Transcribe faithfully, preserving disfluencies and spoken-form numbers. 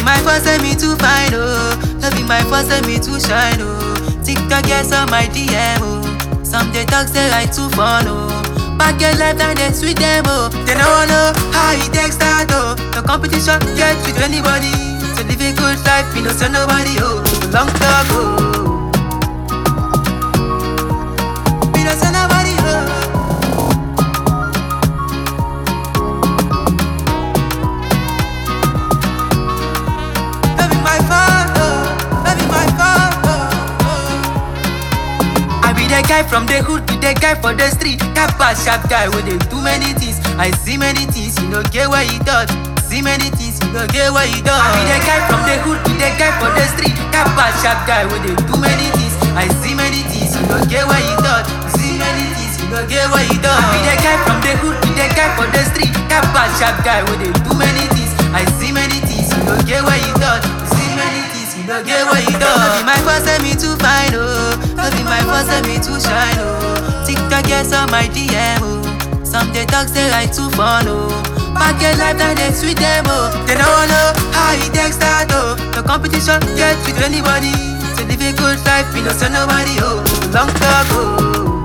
my fault, say me too fine, oh. No be my fault, say me too shine, oh. TikTok yes on my D M, oh. Some they talk say I too fun, oh. Back your life and they sweet them, oh. They don't know how it takes start, oh. No competition get with anybody. So live a good life, you know, so nobody, oh. Long talk, oh. You know, so nobody, oh. The guy from the hood be the guy for the street. That bad sharp guy with they do many things. I see many things, you know get what he does. See many things, you know get what he does. I be the guy from the hood be the guy for the street. That bad sharp guy with they do many things. I see many things, you know get what he does. See many things, you know get what he does. I be the guy from the hood be the guy for the street. That bad sharp guy with they do many things. I see many things, you know get what he does. See many things, you know get what he does. No be my fault, say me too fine, oh. No be my fault, say me too shine, oh. TikTok yes on my D M, oh. Some they talk say I too fun, oh. Back your life and they sweet them, oh. They don't know how it takes start, oh. No competition get with anybody. So live a good life, you know, so nobody, oh. Long talk, oh.